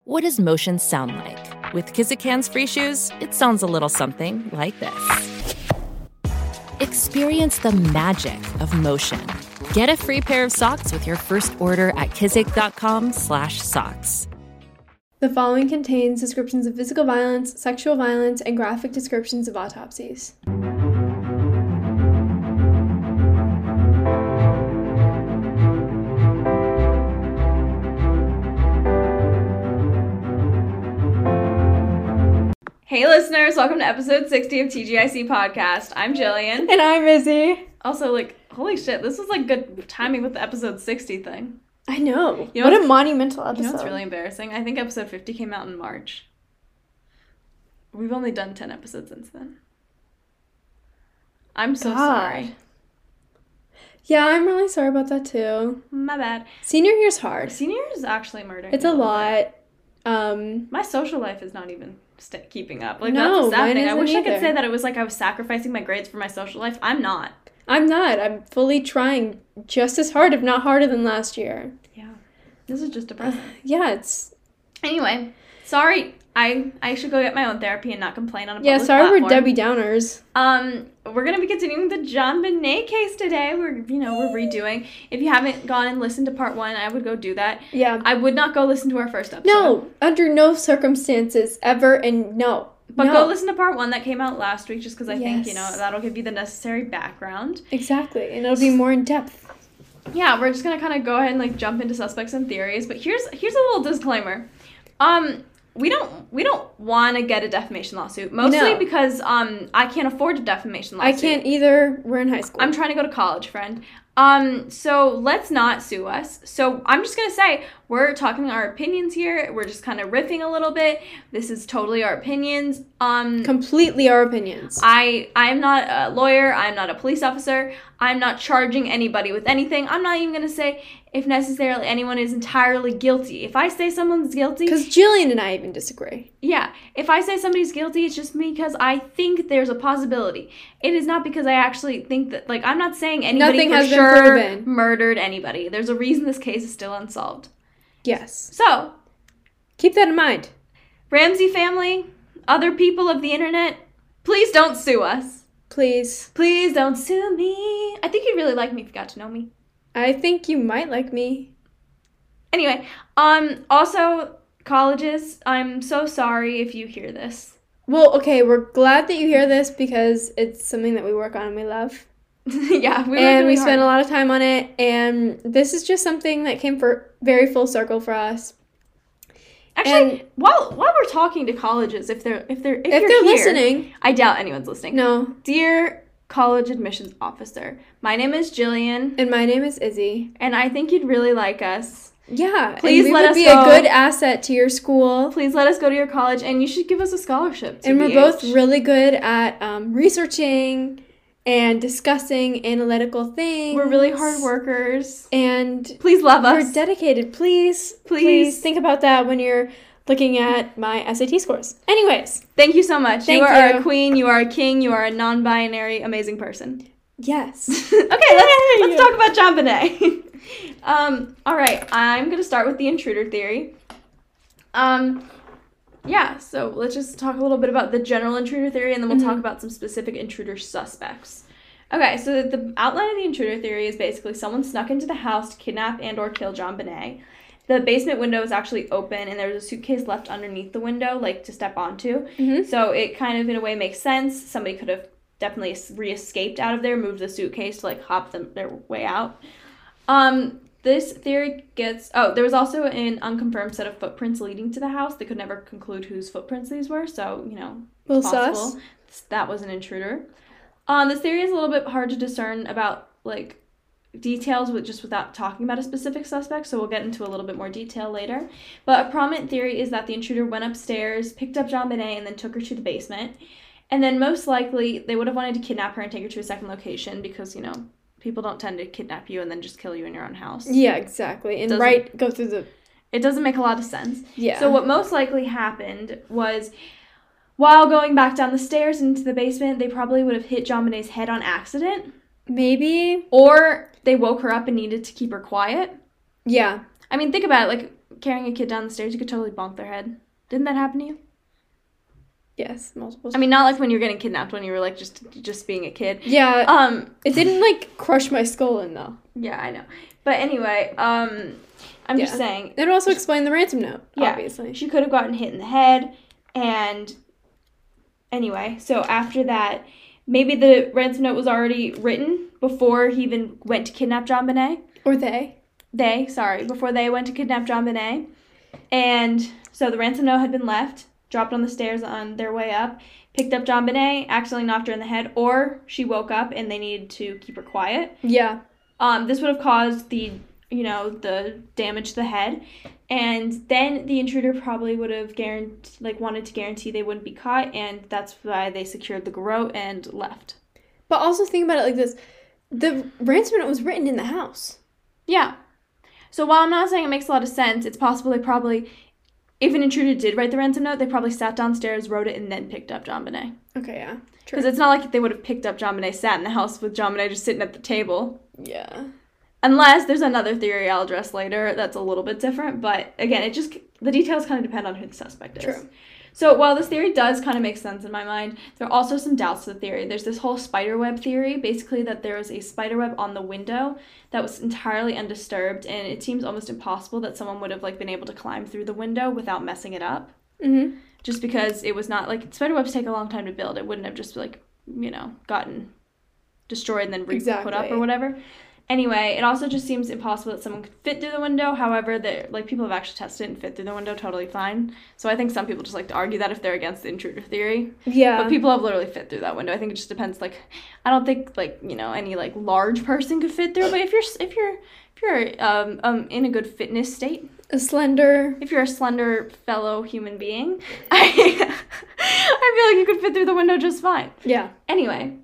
What does motion sound like? With Kizik Hands Free Shoes, it sounds a little something like this. Experience the magic of motion. Get a free pair of socks with your first order at kizik.com/socks. The following contains descriptions of physical violence, sexual violence, and graphic descriptions of autopsies. Hey listeners, welcome to episode 60 of TGIC Podcast. I'm Jillian. And I'm Izzy. Also, holy shit, this was good timing with the episode 60 thing. I know. What a monumental episode. You know what's really embarrassing? I think episode 50 came out in March. We've only done 10 episodes since then. I'm so sorry. Yeah, I'm really sorry about that too. My bad. Senior year's hard. Senior year is actually murdering. It's a lot. My social life is not even keeping up. No, that's a sad thing. I wish either. I could say that it was I was sacrificing my grades for my social life. I'm not. I'm fully trying just as hard, if not harder than last year. Yeah. This is just depressing. Anyway, sorry. I should go get my own therapy and not complain on a public platform. We're Debbie Downers. We're going to be continuing the JonBenét case today. We're redoing. If you haven't gone and listened to part 1, I would go do that. Yeah. I would not go listen to our first episode. No, under no circumstances, ever, and no. But go listen to part 1 that came out last week, just because I think, that'll give you the necessary background. Exactly, and it'll be more in depth. Yeah, we're just going to kind of go ahead and jump into suspects and theories, but here's a little disclaimer. We don't want to get a defamation lawsuit, mostly because I can't afford a defamation lawsuit. I can't either. We're in high school. I'm trying to go to college, friend. So let's not sue us. So I'm just going to say, we're talking our opinions here. We're just kind of riffing a little bit. This is totally our opinions. Completely our opinions. I am not a lawyer. I'm not a police officer. I'm not charging anybody with anything. I'm not even going to say if necessarily anyone is entirely guilty. If I say someone's guilty... Because Jillian and I even disagree. Yeah. If I say somebody's guilty, it's just because I think there's a possibility. It is not because I actually think that... I'm not saying anybody for sure murdered anybody. There's a reason this case is still unsolved. Yes. So... keep that in mind. Ramsey family, other people of the internet, please don't sue us. Please. Please don't sue me. I think you'd really like me if you got to know me. I think you might like me. Anyway, also, colleges, I'm so sorry if you hear this. Well, okay, we're glad that you hear this because it's something that we work on and we love. Yeah, we spend a lot of time on it, and this is just something that came very full circle for us. Actually, while we're talking to colleges, if they're here, listening, I doubt anyone's listening. No, dear college admissions officer, my name is Jillian, and my name is Izzy, and I think you'd really like us. Yeah, please let us be a good asset to your school. Please let us go to your college, and you should give us a scholarship. And we're both really good at researching and discussing analytical things. We're really hard workers. And please love us. We're dedicated. Please think about that when you're looking at my SAT scores. Anyways. Thank you so much. You are a queen. You are a king. You are a non-binary amazing person. Yes. Okay, let's talk about JonBenét. All right, I'm going to start with the intruder theory. Yeah, so let's just talk a little bit about the general intruder theory, and then we'll talk about some specific intruder suspects. Okay, so the outline of the intruder theory is basically someone snuck into the house to kidnap and or kill JonBenét. The basement window was actually open, and there was a suitcase left underneath the window, to step onto. Mm-hmm. So it kind of, in a way, makes sense. Somebody could have definitely re-escaped out of there, moved the suitcase to, hop their way out. This theory gets... Oh, there was also an unconfirmed set of footprints leading to the house. They could never conclude whose footprints these were, so, possible. That was an intruder. This theory is a little bit hard to discern about, details without talking about a specific suspect, so we'll get into a little bit more detail later. But a prominent theory is that the intruder went upstairs, picked up JonBenét, and then took her to the basement. And then most likely, they would have wanted to kidnap her and take her to a second location because, people don't tend to kidnap you and then just kill you in your own house. Yeah, exactly. And go through the... It doesn't make a lot of sense. Yeah. So what most likely happened was, while going back down the stairs into the basement, they probably would have hit JonBenét's head on accident. Maybe. Or they woke her up and needed to keep her quiet. Yeah. I mean, think about it. carrying a kid down the stairs, you could totally bonk their head. Didn't that happen to you? Yes, multiple times. I mean, not like when you were getting kidnapped, when you were like just being a kid. Yeah. It didn't like crush my skull in though. Yeah, I know. But anyway, I'm just saying. It would also explain the ransom note, obviously. She could have gotten hit in the head, and anyway, so after that, maybe the ransom note was already written before he even went to kidnap JonBenét. Or they. Before they went to kidnap JonBenét. And so the ransom note had been left, dropped on the stairs on their way up, picked up JonBenét, accidentally knocked her in the head, or she woke up and they needed to keep her quiet. Yeah. This would have caused the damage to the head, and then the intruder probably would have wanted to guarantee they wouldn't be caught, and that's why they secured the garrote and left. But also think about it like this. The ransom note was written in the house. Yeah. So while I'm not saying it makes a lot of sense, it's possible they probably, if an intruder did write the ransom note, they probably sat downstairs, wrote it, and then picked up JonBenét. Okay, yeah. True. Because it's not like they would have picked up JonBenét, sat in the house with JonBenét just sitting at the table. Yeah. Unless there's another theory I'll address later that's a little bit different. But again, the details kind of depend on who the suspect is. True. So while this theory does kind of make sense in my mind, there are also some doubts to the theory. There's this whole spiderweb theory, basically that there was a spiderweb on the window that was entirely undisturbed, and it seems almost impossible that someone would have been able to climb through the window without messing it up. Mm-hmm. Just because it was not spiderwebs take a long time to build. It wouldn't have just gotten destroyed and then put up or whatever. Anyway, it also just seems impossible that someone could fit through the window. However, people have actually tested it and fit through the window totally fine. So I think some people just like to argue that if they're against the intruder theory. Yeah. But people have literally fit through that window. I think it just depends. I don't think any large person could fit through. But if you're in a good fitness state, if you're a slender fellow human being, I feel like you could fit through the window just fine. Yeah. Anyway,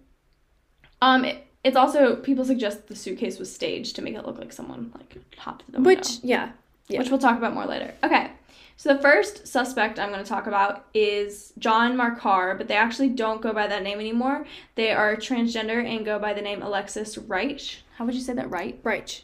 it's also, people suggest the suitcase was staged to make it look like someone, hopped through the window. Which we'll talk about more later. Okay, so the first suspect I'm going to talk about is John Markar, but they actually don't go by that name anymore. They are transgender and go by the name Alexis Reich. How would you say that, right? Reich.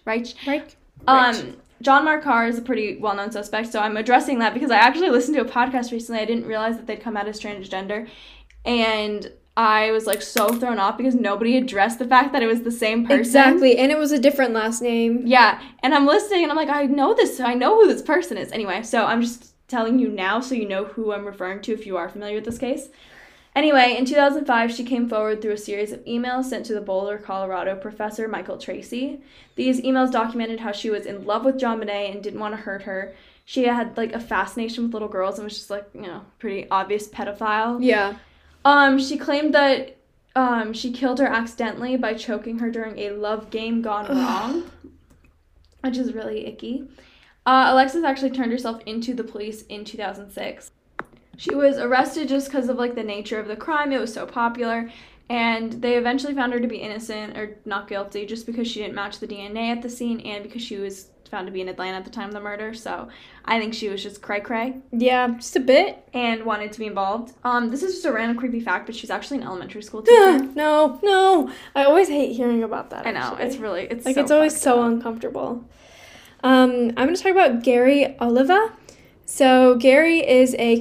John Markar is a pretty well-known suspect, so I'm addressing that because I actually listened to a podcast recently. I didn't realize that they'd come out as transgender, and I was so thrown off because nobody addressed the fact that it was the same person. Exactly, and it was a different last name. Yeah, and I'm listening and I'm like, I know who this person is. Anyway, so I'm just telling you now so you know who I'm referring to if you are familiar with this case. Anyway, in 2005, she came forward through a series of emails sent to the Boulder, Colorado professor Michael Tracy. These emails documented how she was in love with JonBenét and didn't want to hurt her. She had a fascination with little girls and was just pretty obvious pedophile. Yeah. She claimed that she killed her accidentally by choking her during a love game gone wrong, which is really icky. Alexis actually turned herself into the police in 2006. She was arrested just because of the nature of the crime. It was so popular, and they eventually found her to be innocent or not guilty just because she didn't match the DNA at the scene and because she was found to be in Atlanta at the time of the murder. So I think she was just cray-cray. Yeah, just a bit. And wanted to be involved. This is just a random creepy fact, but she's actually an elementary school teacher. No. I always hate hearing about that, I know. Actually. It's it's always so uncomfortable. I'm going to talk about Gary Oliva. So Gary is a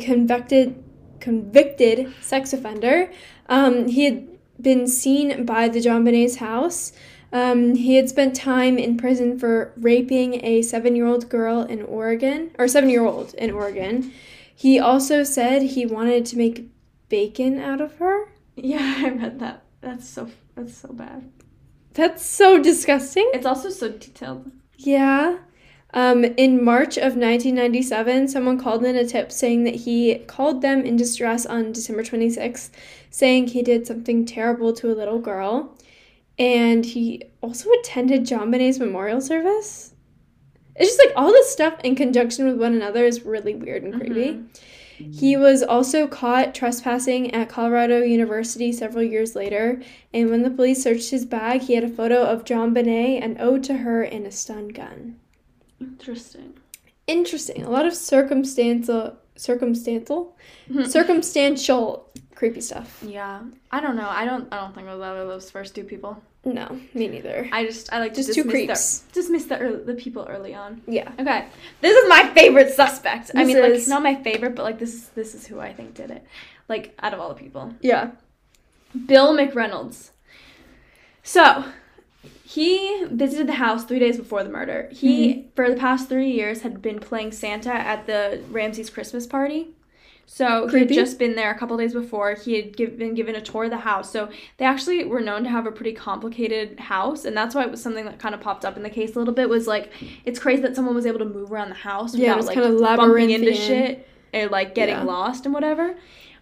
convicted sex offender. He had been seen by the JonBenét's house. He had spent time in prison for raping a 7-year-old girl in Oregon, or 7-year-old in Oregon. He also said he wanted to make bacon out of her. Yeah, I read that. That's so bad. That's so disgusting. It's also so detailed. Yeah. In March of 1997, someone called in a tip saying that he called them in distress on December 26th, saying he did something terrible to a little girl. And he also attended JonBenét's memorial service. It's just all this stuff in conjunction with one another is really weird and creepy. Mm-hmm. He was also caught trespassing at Colorado University several years later. And when the police searched his bag, he had a photo of JonBenét, an ode to her, and a stun gun. Interesting. A lot of circumstantial creepy stuff. Yeah. I don't know. I don't think I love those first two people. No, me neither. I like to Just two creeps. dismiss the people early on. Yeah. Okay. This is my favorite suspect. I mean, is... like, not my favorite, but, like, this is who I think did it. Like, out of all the people. Yeah. Bill McReynolds. So, he visited the house 3 days before the murder. He, for the past 3 years, had been playing Santa at the Ramsey's Christmas party. So he had just been there a couple days before. He had been given a tour of the house. So they actually were known to have a pretty complicated house. And that's why it was something that kind of popped up in the case a little bit. Was like, it's crazy that someone was able to move around the house without like kind of bumping into shit or like getting lost and whatever.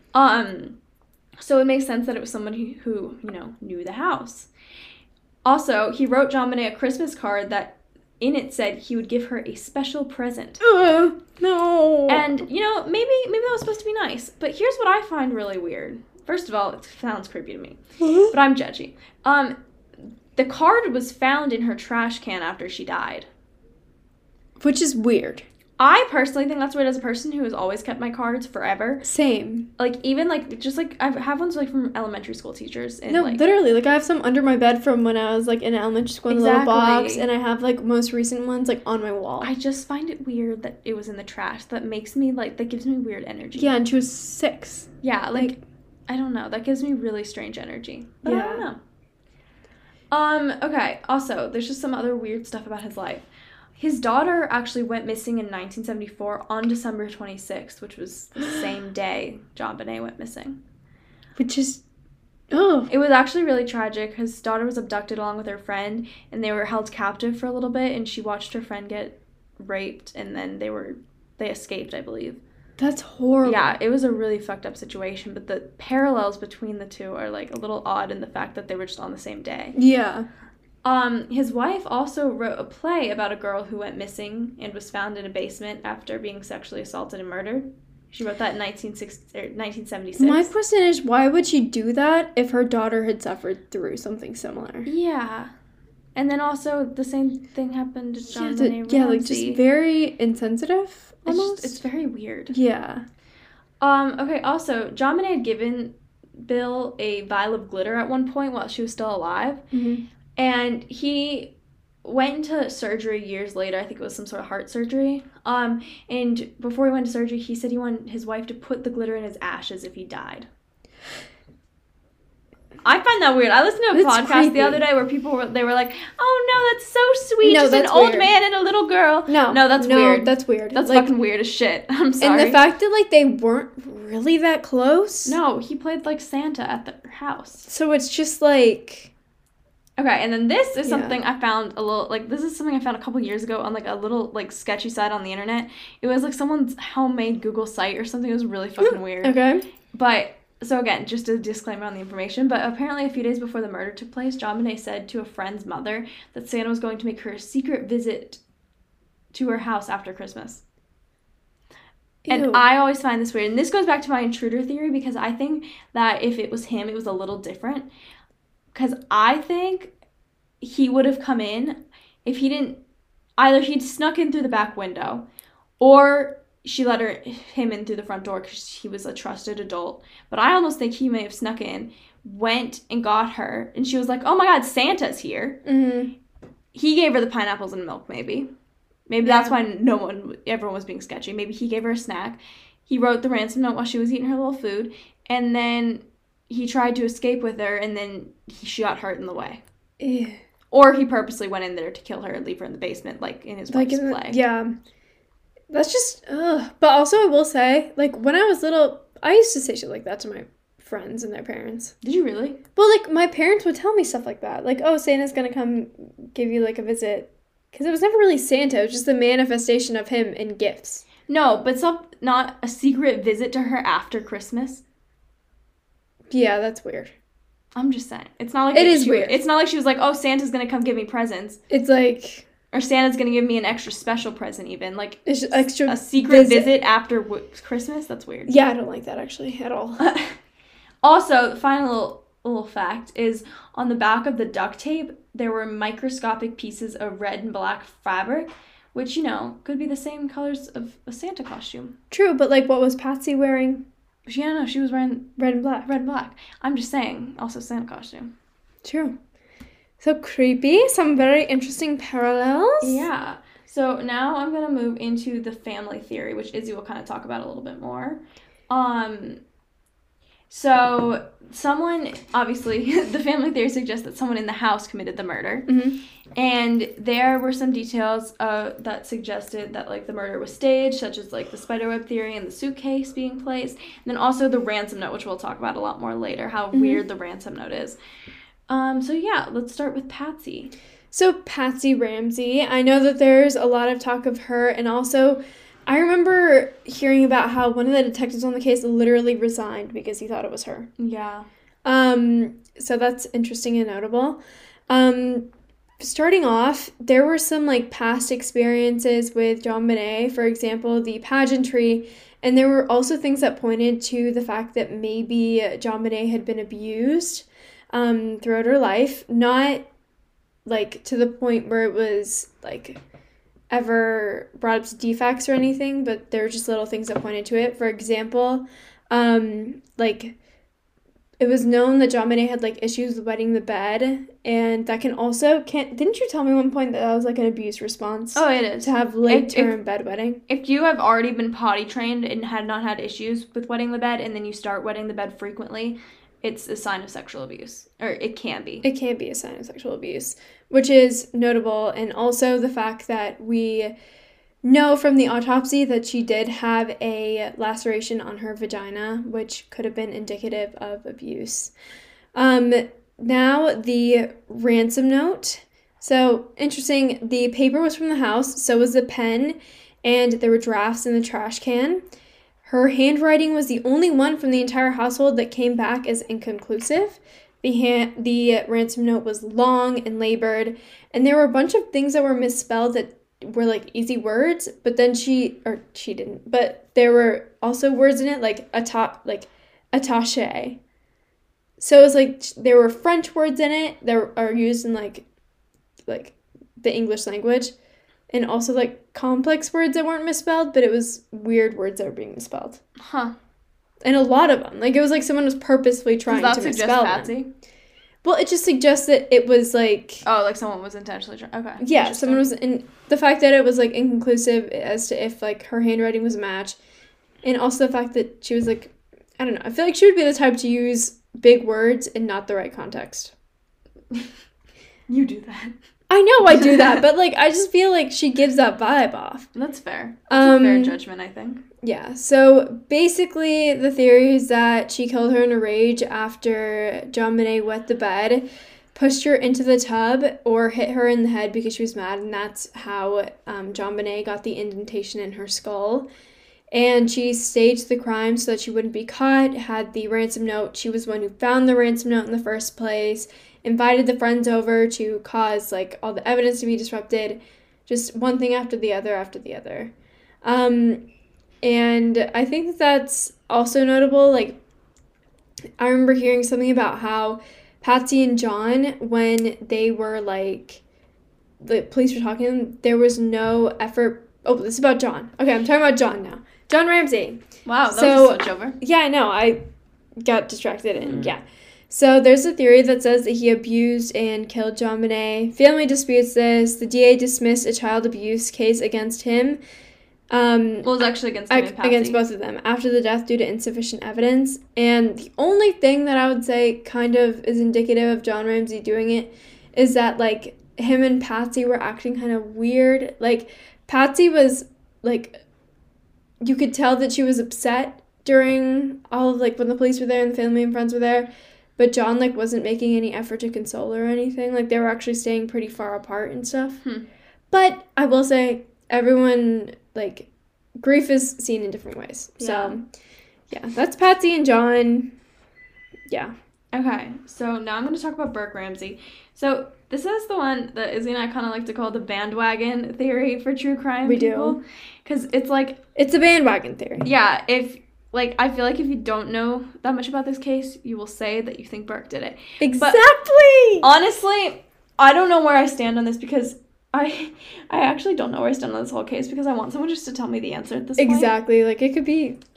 So it makes sense that it was somebody who knew the house. Also, he wrote JonBenét a Christmas card that in it said he would give her a special present. No. And, maybe that was supposed to be nice. But here's what I find really weird. First of all, it sounds creepy to me. But I'm judgy. The card was found in her trash can after she died. Which is weird. I personally think that's weird as a person who has always kept my cards forever. Same. Like, even, like, just, like, I have ones, like, from elementary school teachers. And, no, like, literally. Like, I have some under my bed from when I was, like, in elementary school in a little box. And I have, like, most recent ones, like, on my wall. I just find it weird that it was in the trash. That makes me, like, that gives me weird energy. Yeah, and she was 6. Yeah, like I don't know. That gives me really strange energy. But I don't know. Okay. Also, there's just some other weird stuff about his life. His daughter actually went missing in 1974 on December 26th, which was the same day JonBenét went missing. Which is... Oh. It was actually really tragic. His daughter was abducted along with her friend, and they were held captive for a little bit, and she watched her friend get raped, and then they escaped, I believe. That's horrible. Yeah, it was a really fucked up situation, but the parallels between the two are, like, a little odd in the fact that they were just on the same day. Yeah. His wife also wrote a play about a girl who went missing and was found in a basement after being sexually assaulted and murdered. She wrote that in 1976. My question is, why would she do that if her daughter had suffered through something similar? Yeah. And then also the same thing happened to JonBenét Ramsey. Yeah, like just very insensitive almost. It's very weird. Yeah. Okay, also, JonBenét had given Bill a vial of glitter at one point while she was still alive. Mm-hmm. And he went into surgery years later. I think it was some sort of heart surgery. And before he went to surgery, he said he wanted his wife to put the glitter in his ashes if he died. I find that weird. I listened to a podcast the other day where people were like, "Oh no, that's so sweet. Just an old man and a little girl." No, that's weird. That's weird. That's like, fucking weird as shit. I'm sorry. And the fact that like they weren't really that close. No, he played like Santa at their house. So it's just like. Okay, and then this is something I found this is something I found a couple years ago on, like, a little, like, sketchy site on the internet. It was, like, someone's homemade Google site or something. It was really fucking weird. Okay. But, so again, just a disclaimer on the information, but apparently a few days before the murder took place, JonBenét said to a friend's mother that Santa was going to make her a secret visit to her house after Christmas. Ew. And I always find this weird. And this goes back to my intruder theory, because I think that if it was him, it was a little different. Because I think he would have come in if he didn't... Either he'd snuck in through the back window, or she let him in through the front door because he was a trusted adult. But I almost think he may have snuck in, went and got her, and she was like, "Oh my God, Santa's here." Mm-hmm. He gave her the pineapples and milk, maybe. Maybe that's why everyone was being sketchy. Maybe he gave her a snack. He wrote the ransom note while she was eating her little food, and then he tried to escape with her, and then she got hurt in the way. Ew. Or he purposely went in there to kill her and leave her in the basement, like in his wife's play. Yeah. That's just, ugh. But also, I will say, like, when I was little, I used to say shit like that to my friends and their parents. Did you really? Well, like, my parents would tell me stuff like that. Like, oh, Santa's gonna come give you, like, a visit. Because it was never really Santa. It was just the manifestation of him in gifts. No, but not a secret visit to her after Christmas. Yeah, that's weird. I'm just saying. It's not like it is weird. It's not like she was like, "Oh, Santa's gonna come give me presents." It's like, or Santa's gonna give me an extra special present. Even like it's just extra a secret visit after Christmas. That's weird. Yeah, I don't like that actually at all. Also, the final little fact is on the back of the duct tape there were microscopic pieces of red and black fabric, which could be the same colors of a Santa costume. True, but like, what was Patsy wearing? She was wearing red and black. red and black. I'm just saying, also Santa costume. True. So creepy. Some very interesting parallels. Yeah. So now I'm going to move into the family theory, which Izzy will kind of talk about a little bit more. So someone, obviously, the family theory suggests that someone in the house committed the murder. Mm-hmm. And there were some details that suggested that, like, the murder was staged, such as, like, the spiderweb theory and the suitcase being placed. And then also the ransom note, which we'll talk about a lot more later, how weird the ransom note is. So, yeah, let's start with Patsy. So Patsy Ramsey, I know that there's a lot of talk of her, and also I remember hearing about how one of the detectives on the case literally resigned because he thought it was her. Yeah. So that's interesting and notable. Starting off, there were some, like, past experiences with JonBenét, for example, the pageantry, and there were also things that pointed to the fact that maybe JonBenét had been abused throughout her life, not like to the point where it was like ever brought up to defects or anything, but there were just little things that pointed to it. For example, like it was known that JonBenét had like issues with wetting the bed, and that can also didn't you tell me one point that was like an abuse response? Oh, it is. To have late term bedwetting. If you have already been potty trained and had not had issues with wetting the bed, and then you start wetting the bed frequently, it's a sign of sexual abuse. Or it can be. It can be a sign of sexual abuse, which is notable. And also the fact that we know from the autopsy that she did have a laceration on her vagina, which could have been indicative of abuse. Now, the ransom note. So, interesting. The paper was from the house, so was the pen, and there were drafts in the trash can. Her handwriting was the only one from the entire household that came back as inconclusive. The ransom note was long and labored, and there were a bunch of things that were misspelled that were like easy words, but then she didn't. But there were also words in it like attaché. So it was like there were French words in it that are used in like the English language. And also, like, complex words that weren't misspelled, but it was weird words that were being misspelled. Huh. And a lot of them. Like, it was like someone was purposefully trying to misspell them. Does that suggest Patsy? Well, it just suggests that it was, like... Oh, like someone was intentionally trying... Okay. Yeah, someone was... And the fact that it was, like, inconclusive as to if, like, her handwriting was a match. And also the fact that she was, like... I don't know. I feel like she would be the type to use big words in not the right context. You do that. I know I do that, but, like, I just feel like she gives that vibe off. That's fair. That's a fair judgment, I think. Yeah, so basically the theory is that she killed her in a rage after JonBenét wet the bed, pushed her into the tub, or hit her in the head because she was mad, and that's how JonBenét got the indentation in her skull. And she staged the crime so that she wouldn't be caught, had the ransom note. She was the one who found the ransom note in the first place, invited the friends over to cause, like, all the evidence to be disrupted, just one thing after the other. And I think that that's also notable. Like, I remember hearing something about how Patsy and John, when they were, like, the police were talking to them, there was no effort. Oh, this is about John. Okay, I'm talking about John now. John Ramsey. Wow, that was a switch over. Yeah, I know. I got distracted and yeah. So there's a theory that says that he abused and killed JonBenét. Family disputes this. The DA dismissed a child abuse case against him. Well, it was actually against him and Patsy. Against both of them after the death due to insufficient evidence. And the only thing that I would say kind of is indicative of John Ramsey doing it is that, like, him and Patsy were acting kind of weird. Like, Patsy was, like, you could tell that she was upset during all of, like, when the police were there and the family and friends were there. But John, like, wasn't making any effort to console her or anything. Like, they were actually staying pretty far apart and stuff. But I will say, everyone, like, grief is seen in different ways. Yeah. So, yeah, that's Patsy and John. Yeah. Okay, so now I'm going to talk about Burke Ramsey. So this is the one that Izzy and I kind of like to call the bandwagon theory for true crime people. Do. Because it's like... It's a bandwagon theory. Yeah, Like, I feel like if you don't know that much about this case, you will say that you think Burke did it. Exactly! But honestly, I don't know where I stand on this because I actually don't know where I stand on this whole case because I want someone just to tell me the answer at this point. Exactly. Like, it could be...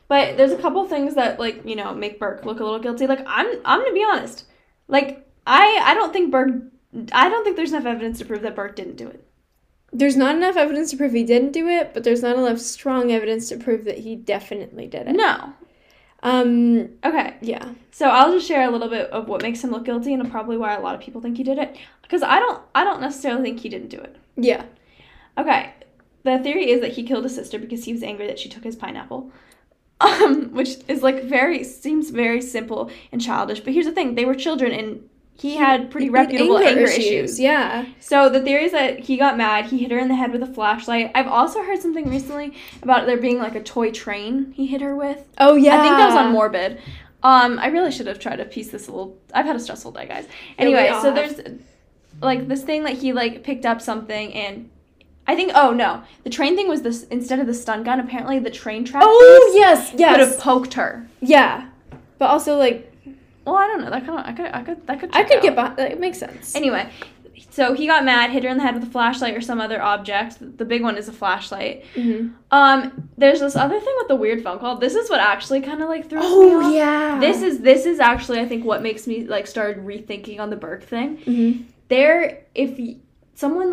But there's a couple things that, like, you know, make Burke look a little guilty. Like, I'm gonna be honest. Like, I don't think there's enough evidence to prove that Burke didn't do it. There's not enough evidence to prove he didn't do it, but there's not enough strong evidence to prove that he definitely did it. No. Okay. Yeah. So I'll just share a little bit of what makes him look guilty and probably why a lot of people think he did it. Because I don't necessarily think he didn't do it. Yeah. Okay. The theory is that he killed his sister because he was angry that she took his pineapple. Which is like seems very simple and childish. But here's the thing, they were children and he had pretty reputable anger issues. Yeah. So the theory is that he got mad, he hit her in the head with a flashlight. I've also heard something recently about there being like a toy train he hit her with. Oh yeah. I think that was on Morbid. I really should have tried to piece this a little. I've had a stressful day, guys. Anyway, so there's like this thing that he like picked up something and I think, oh no, the train thing was this, instead of the stun gun, apparently the train track yes could have poked her. Yeah. But also like, well, I don't know, I could get behind, that makes sense. Anyway, so he got mad, hit her in the head with a flashlight or some other object. The big one is a flashlight. Mm-hmm. There's this other thing with the weird phone call. This is what actually kind of like throws me off. Oh yeah. This is actually, I think, what makes me like started rethinking on the Burke thing. Mm-hmm. Someone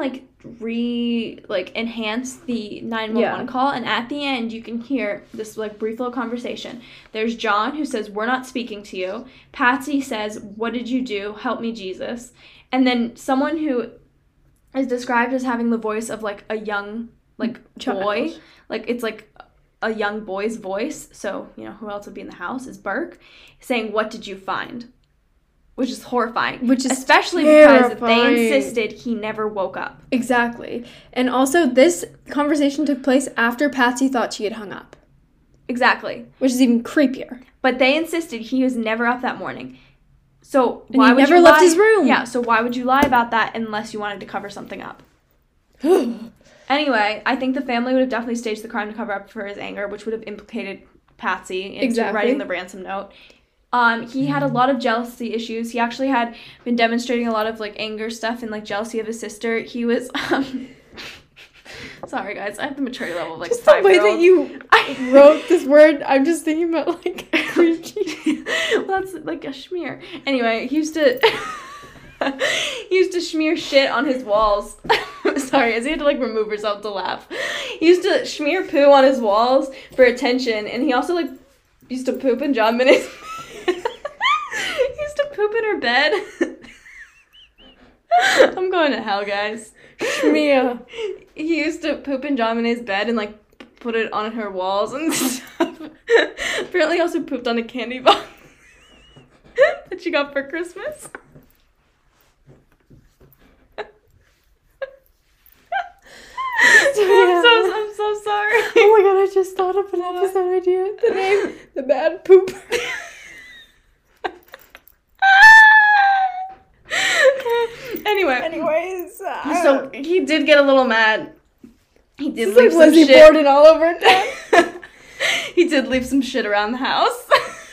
enhance the 911 call, and at the end you can hear this like brief little conversation. There's John who says, "We're not speaking to you." Patsy says, "What did you do? Help me, Jesus." And then someone who is described as having the voice of like a young boy, like it's like a young boy's voice. So, you know, who else would be in the house is Burke, saying, "What did you find?" Which is horrifying. Which is especially terrifying. Because they insisted he never woke up. Exactly. And also, this conversation took place after Patsy thought she had hung up. Exactly. Which is even creepier. But they insisted he was never up that morning. So why would you lie? Never left his room. Yeah, so why would you lie about that unless you wanted to cover something up? Anyway, I think the family would have definitely staged the crime to cover up for his anger, which would have implicated Patsy into writing the ransom note. He had a lot of jealousy issues. He actually had been demonstrating a lot of, like, anger stuff and, like, jealousy of his sister. He was, sorry, guys. I have the maturity level of, like, just 5-year-old. The way that you wrote this word, I'm just thinking about, like, creepy. Well, that's, like, a schmear. Anyway, he used to smear shit on his walls. Sorry, as he had to, like, remove herself to laugh. He used to smear poo on his walls for attention, and he also, like, used to poop in John Benet's he used to poop in her bed. I'm going to hell, guys. Mia. He used to poop in John Benet's bed and, like, put it on her walls and stuff. Apparently he also pooped on a candy box that she got for Christmas. I'm so sorry. Oh my god, I just thought of an episode idea. The name, The Bad Pooper. Anyways, so he did get a little mad. He did leave some Lizzie shit. Borden all over town. He did leave some shit around the house.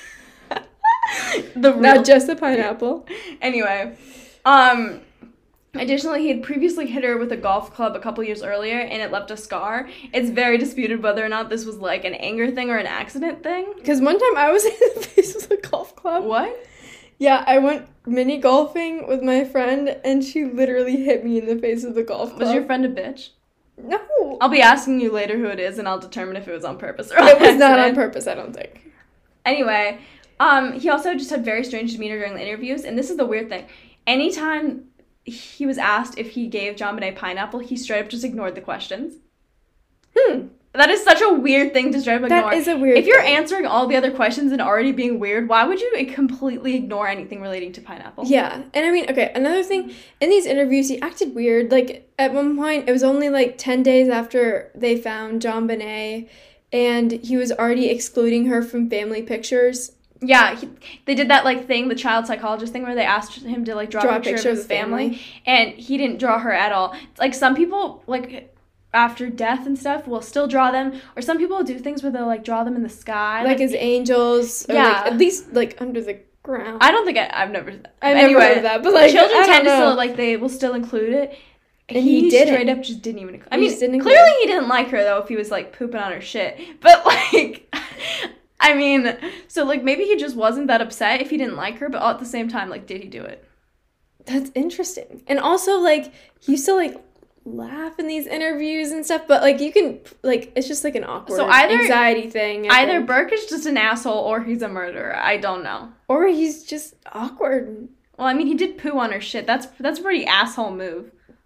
Not just the pineapple. Anyway, additionally, he had previously hit her with a golf club a couple years earlier, and it left a scar. It's very disputed whether or not this was like an anger thing or an accident thing. Because one time I was in the face with a golf club. What? Yeah, I went mini golfing with my friend, and she literally hit me in the face with the golf club. Was your friend a bitch? No. I'll be asking you later who it is, and I'll determine if it was on purpose or on accident. It was not on purpose, I don't think. Anyway, he also just had very strange demeanor during the interviews, and this is the weird thing. Anytime he was asked if he gave John Bonet pineapple, he straight up just ignored the questions. That is such a weird thing to straight up ignore. That is a weird If you're answering all the other questions and already being weird, why would you completely ignore anything relating to pineapple? Yeah. And I mean, okay, another thing, in these interviews, he acted weird. Like, at one point, it was only, like, 10 days after they found John Bonet, and he was already excluding her from family pictures. Yeah, they did that, like, thing, the child psychologist thing, where they asked him to, like, draw a picture of his family, and he didn't draw her at all. Like, some people, like, after death and stuff, will still draw them, or some people do things where they'll, like, draw them in the sky. Like as angels, or, like, at least, like, under the ground. I don't think I've never heard of that, but, like, children tend to still, like, they will still include it. And he straight up just didn't even. I mean, clearly he didn't like her, though, if he was, like, pooping on her shit. But, like, I mean, so, like, maybe he just wasn't that upset if he didn't like her, but all at the same time, like, did he do it? That's interesting. And also, like, he used to, like, laugh in these interviews and stuff, but, like, you can, like, it's just, like, an awkward anxiety thing. Either Burke is just an asshole or he's a murderer. I don't know. Or he's just awkward. Well, I mean, he did poo on her shit. That's a pretty asshole move.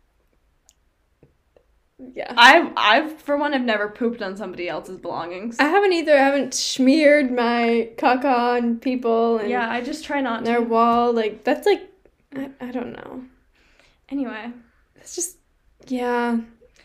Yeah. I've for one, have never pooped on somebody else's belongings. I haven't either. I haven't smeared my caca on people. And yeah, I just try not to. Their wall. Like, that's, like, I don't know. Anyway. It's just, yeah.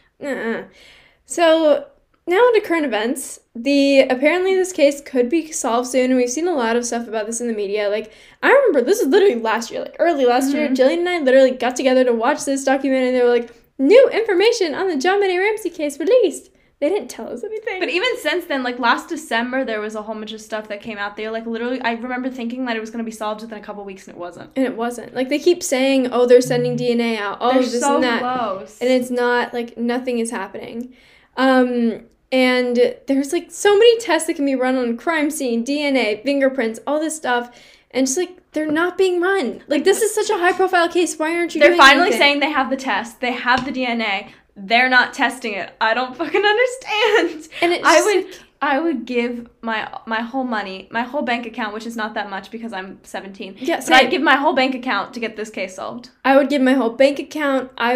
So, now into current events. Apparently this case could be solved soon, and we've seen a lot of stuff about this in the media. Like, I remember, this is literally last year, like, early last year, Jillian and I literally got together to watch this documentary, and they were like, new information on the JonBenét Ramsey case released. They didn't tell us anything. But even since then, like, last December, there was a whole bunch of stuff that came out there. Like, literally, I remember thinking that it was going to be solved within a couple weeks, and it wasn't. And it wasn't. Like, they keep saying, oh, they're sending DNA out. Oh, they're this so and that. Close. And it's not, like, nothing is happening. And there's, like, so many tests that can be run on crime scene, DNA, fingerprints, all this stuff. And just, like, they're not being run. Like, this is such a high-profile case. Why aren't you doing anything? They're finally saying they have the test. They have the DNA. They're not testing it. I don't fucking understand. And it's I would give my whole money, my whole bank account, which is not that much because I'm 17. Yeah, but I'd give my whole bank account to get this case solved. I would give my whole bank account. I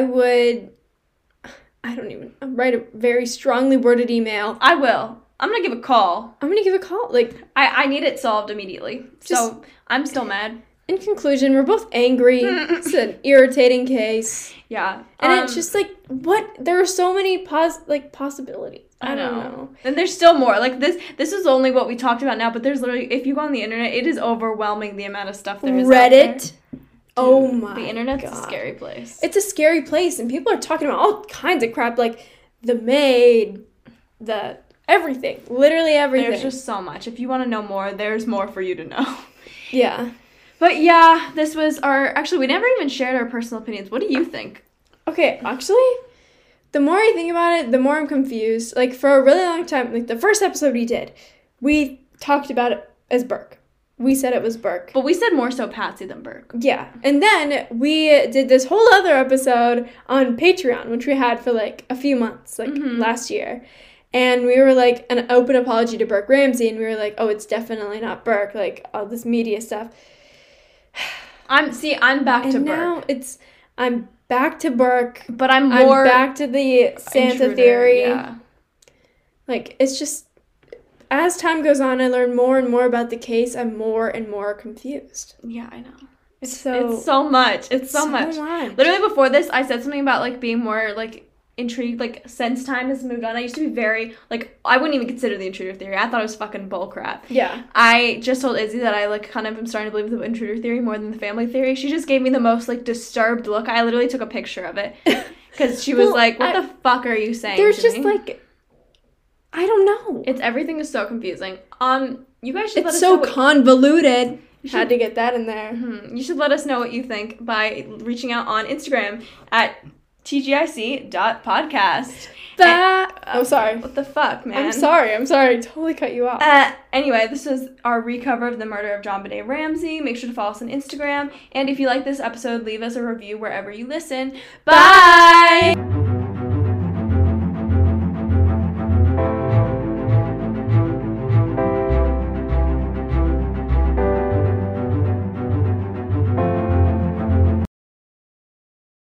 don't even write a very strongly worded email. I will. I'm going to give a call. Like, I need it solved immediately. So I'm still mad. In conclusion, we're both angry. It's an irritating case. Yeah. And it's just like, what? There are so many possibilities. I don't know. And there's still more. Like, this is only what we talked about now, but there's literally, if you go on the internet, it is overwhelming the amount of stuff there is Reddit. Out there. Oh my The internet's God. a scary place. It's a scary place, and people are talking about all kinds of crap, like the maid, the everything. Literally everything. There's just so much. If you want to know more, there's more for you to know. Yeah. But yeah, this was actually, we never even shared our personal opinions. What do you think? Okay, actually, the more I think about it, the more I'm confused. Like, for a really long time, like, the first episode we talked about it as Burke. We said it was Burke. But we said more so Patsy than Burke. Yeah. And then we did this whole other episode on Patreon, which we had for, like, a few months, like, last year. And we were, like, an open apology to Burke Ramsey, and we were like, oh, it's definitely not Burke, like, all this media stuff. I'm back to Burke. Now I'm back to Burke, but I'm back to the Santa theory. Yeah. Like, it's just, as time goes on, I learn more and more about the case. I'm more and more confused. Yeah, I know. It's so much. It's so much. Literally before this, I said something about, like, being more, like, intrigued, like, since time has moved on. I used to be very, like, I wouldn't even consider the intruder theory. I thought it was fucking bullcrap. Yeah. I just told Izzy that I, like, kind of am starting to believe the intruder theory more than the family theory. She just gave me the most, like, disturbed look. I literally took a picture of it. Because she was like, what the fuck are you saying There's to just, me? like, I don't know. Everything is so confusing. You guys should let us It's know. so convoluted. Had to get that in there. You should let us know what you think by reaching out on Instagram at tgic.podcast. I'm sorry. What the fuck, man? I'm sorry. I totally cut you off. Anyway, this was our recover of the murder of JonBenét Ramsey. Make sure to follow us on Instagram. And if you like this episode, leave us a review wherever you listen. Bye!